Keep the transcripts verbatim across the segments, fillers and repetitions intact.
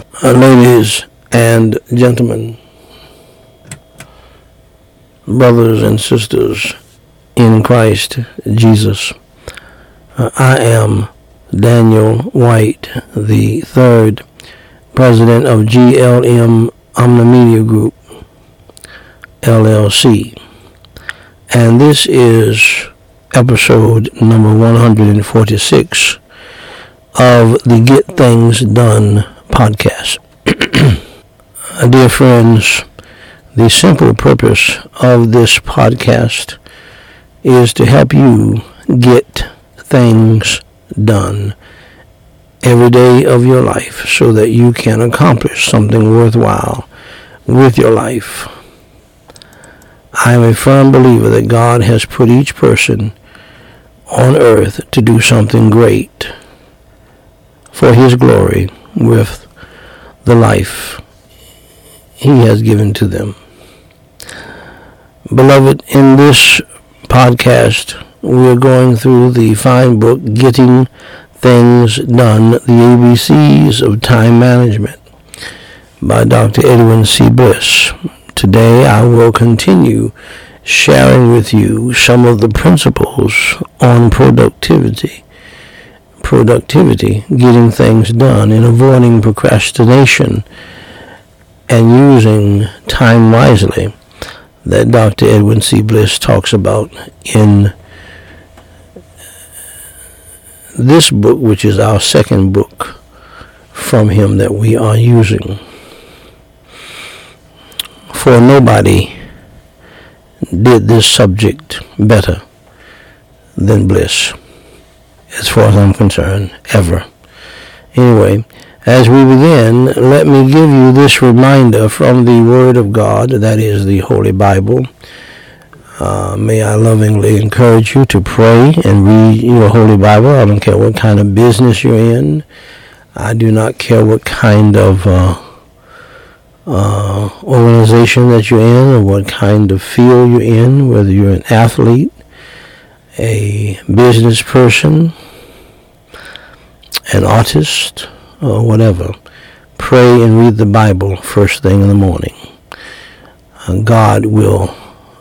Uh, ladies and gentlemen, brothers and sisters in Christ Jesus, uh, I am Daniel White, the third president of G L M Omnimedia Group, L L C, and this is episode number one hundred forty-six of the Get Things Done podcast. Dear friends, the simple purpose of this podcast is to help you get things done every day of your life so that you can accomplish something worthwhile with your life. I am a firm believer that God has put each person on earth to do something great for His glory with the life He has given to them. Beloved, in this podcast, we're going through the fine book, Getting Things Done, the A B Cs of Time Management, by Doctor Edwin C. Bliss. Today, I will continue sharing with you some of the principles on productivity. Productivity, getting things done, and avoiding procrastination, and using time wisely, that Doctor Edwin C. Bliss talks about in this book, which is our second book from him that we are using. For nobody did this subject better than Bliss, as far as I'm concerned, ever. Anyway, as we begin, let me give you this reminder from the Word of God, that is the Holy Bible. Uh, may I lovingly encourage you to pray and read your Holy Bible. I don't care what kind of business you're in. I do not care what kind of uh, uh, organization that you're in, or what kind of field you're in, whether you're an athlete, a business person, an artist, or whatever. Pray and read the Bible first thing in the morning. Uh, God will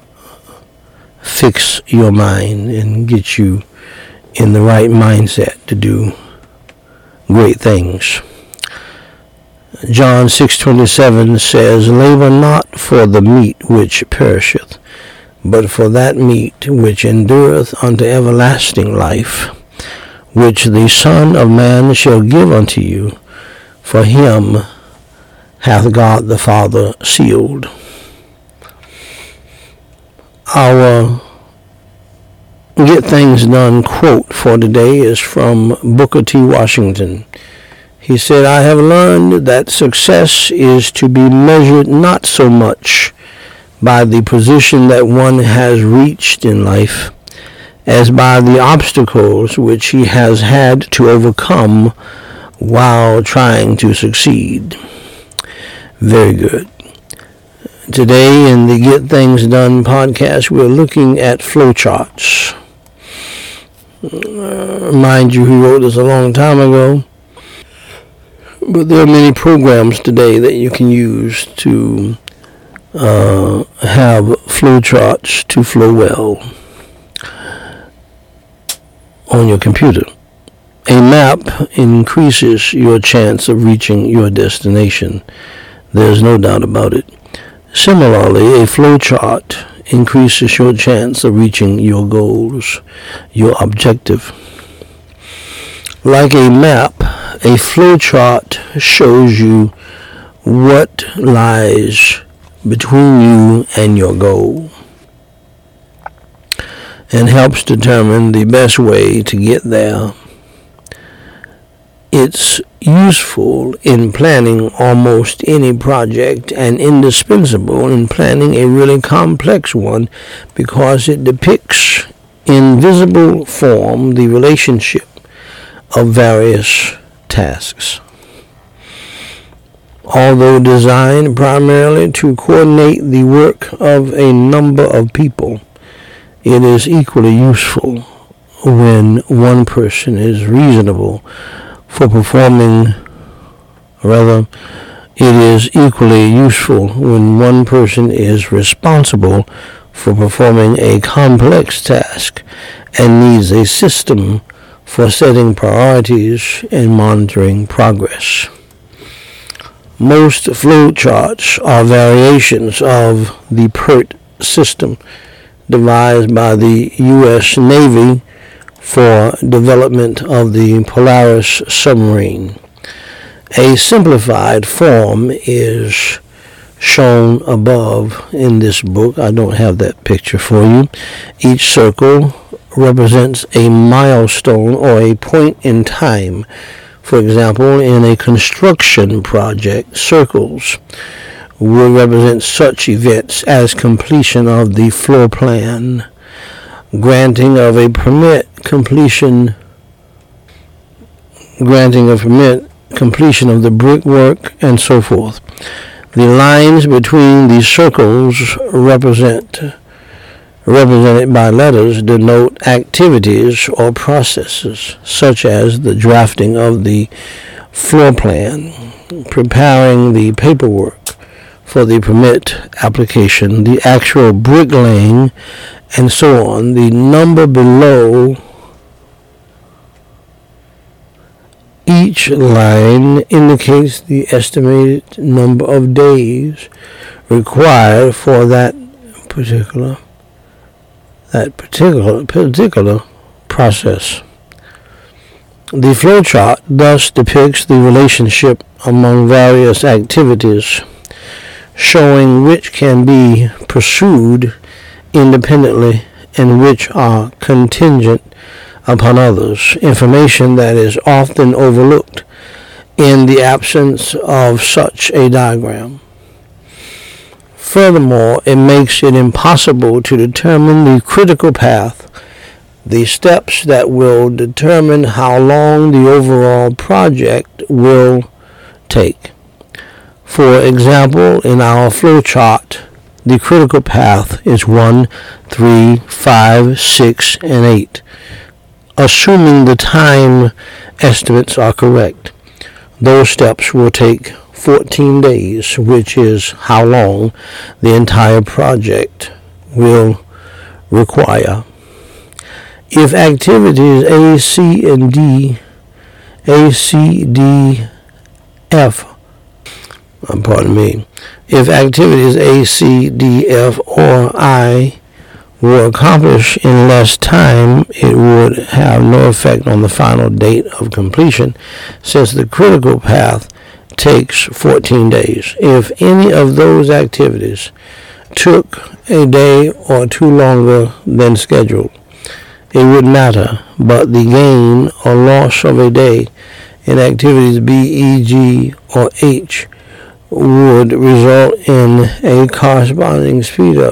fix your mind and get you in the right mindset to do great things. John six twenty-seven says, "Labor not for the meat which perisheth, but for that meat which endureth unto everlasting life, which the Son of Man shall give unto you, for him hath God the Father sealed." Our Get Things Done quote for today is from Booker T. Washington. He said, "I have learned that success is to be measured not so much by the position that one has reached in life, as by the obstacles which he has had to overcome while trying to succeed." Very good. Today in the Get Things Done podcast, we're looking at flowcharts. Uh, mind you, he wrote this a long time ago, but there are many programs today that you can use to uh, have flowcharts to flow well on your computer. A map increases your chance of reaching your destination. There's no doubt about it. Similarly, a flowchart increases your chance of reaching your goals, your objective. Like a map, a flowchart shows you what lies between you and your goal, and helps determine the best way to get there. It's useful in planning almost any project, and indispensable in planning a really complex one, because it depicts in visible form the relationship of various tasks. Although designed primarily to coordinate the work of a number of people, it is equally useful when one person is reasonable for performing Rather, it is equally useful when one person is responsible for performing a complex task and needs a system for setting priorities and monitoring progress. Most flowcharts are variations of the PERT system devised by the U S Navy for development of the Polaris submarine. A simplified form is shown above in this book. I don't have that picture for you. Each circle represents a milestone or a point in time. For example, in a construction project, circles will represent such events as completion of the floor plan, granting of a permit, completion, granting of permit, completion of the brickwork, and so forth. The lines between the circles represent represented by letters denote activities or processes, such as the drafting of the floor plan, preparing the paperwork for the permit application, the actual bricklaying, and so on. The number below each line indicates the estimated number of days required for that particular that particular particular process. The flowchart thus depicts the relationship among various activities, showing which can be pursued independently and which are contingent upon others, information that is often overlooked in the absence of such a diagram. Furthermore, it makes it impossible to determine the critical path, the steps that will determine how long the overall project will take. For example, in our flowchart, the critical path is one, three, five, six, and eight. Assuming the time estimates are correct, those steps will take fourteen days, which is how long the entire project will require. If activities A, C, and D, A, C, D, F, uh, pardon me, if activities A, C, D, F, or I were accomplished in less time, it would have no effect on the final date of completion, since the critical path takes fourteen days. If any of those activities took a day or two longer than scheduled, it wouldn't matter, but the gain or loss of a day in activities B, E, G, or H would result in a corresponding speed up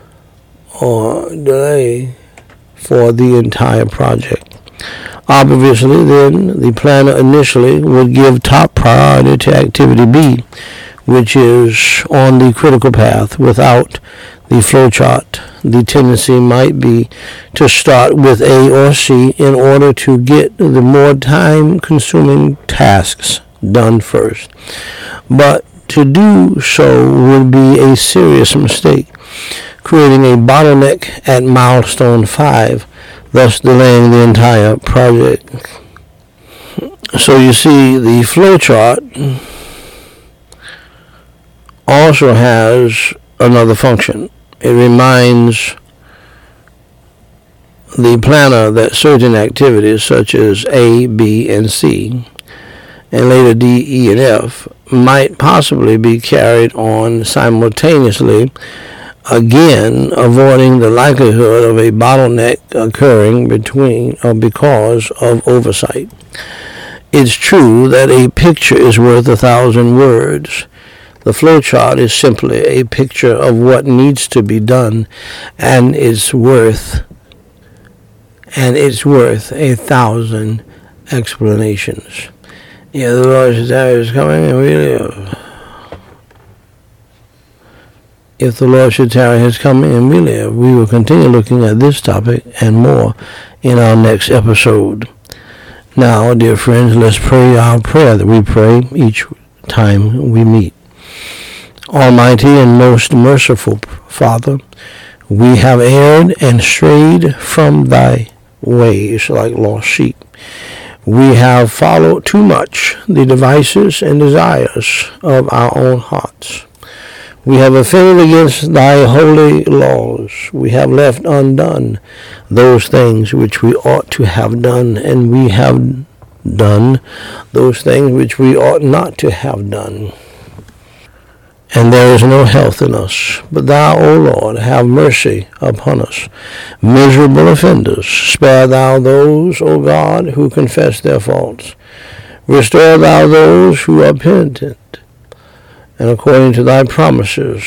or delay for the entire project. Obviously, then, the planner initially would give top priority to activity B, which is on the critical path. Without the flowchart, the tendency might be to start with A or C in order to get the more time-consuming tasks done first. But to do so would be a serious mistake, creating a bottleneck at milestone five, thus delaying the entire project. So you see, the flowchart also has another function. It reminds the planner that certain activities such as A, B, and C, and later D, E, and F, might possibly be carried on simultaneously, again avoiding the likelihood of a bottleneck occurring between or because of oversight. It's true that a picture is worth a thousand words. The flowchart is simply a picture of what needs to be done, and it's worth and it's worth a thousand explanations. Yeah, the Lord's day is coming, and we live. If the Lord should tarry his coming and we live, we will continue looking at this topic and more in our next episode. Now, dear friends, let's pray our prayer that we pray each time we meet. Almighty and most merciful Father, we have erred and strayed from thy ways like lost sheep. We have followed too much the devices and desires of our own hearts. We have offended against thy holy laws. We have left undone those things which we ought to have done, and we have done those things which we ought not to have done. And there is no health in us. But thou, O Lord, have mercy upon us, miserable offenders. Spare thou those, O God, who confess their faults. Restore thou those who are penitent, and according to thy promises,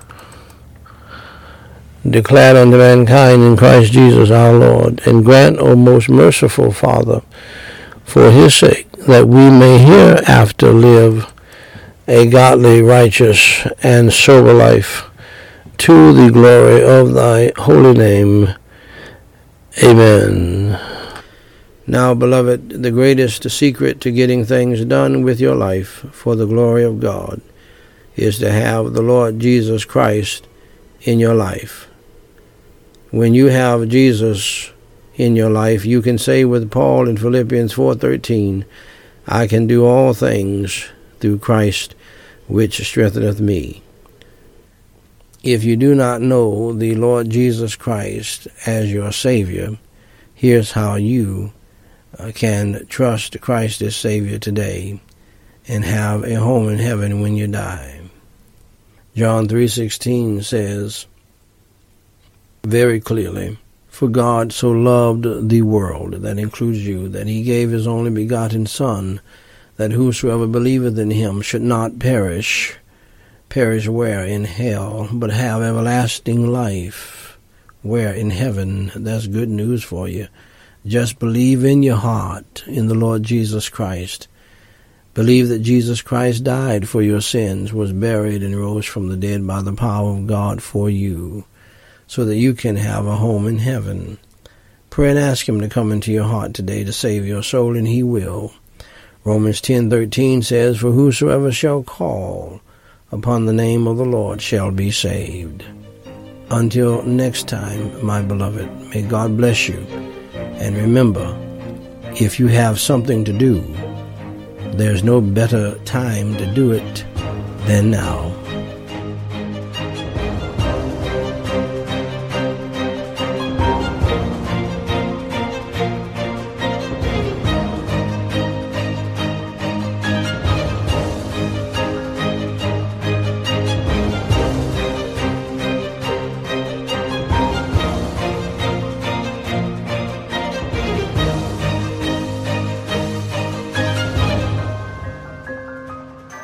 declared unto mankind in Christ Jesus our Lord. And grant, O most merciful Father, for his sake, that we may hereafter live a godly, righteous, and sober life, to the glory of thy holy name. Amen. Now, beloved, the greatest secret to getting things done with your life for the glory of God is to have the Lord Jesus Christ in your life. When you have Jesus in your life, you can say with Paul in Philippians four thirteen, I can do all things through Christ which strengtheneth me. If you do not know the Lord Jesus Christ as your Savior, here's how you uh, can trust Christ as Savior today and have a home in heaven when you die. John three sixteen says very clearly, for God so loved the world, that includes you, that he gave his only begotten Son, that whosoever believeth in him should not perish. Perish where? In hell, but have everlasting life. Where? In heaven. That's good news for you. Just believe in your heart in the Lord Jesus Christ. Believe that Jesus Christ died for your sins, was buried, and rose from the dead by the power of God for you, so that you can have a home in heaven. Pray and ask him to come into your heart today to save your soul, and he will. Romans ten thirteen says, for whosoever shall call upon the name of the Lord shall be saved. Until next time, my beloved, may God bless you. And remember, if you have something to do, there's no better time to do it than now.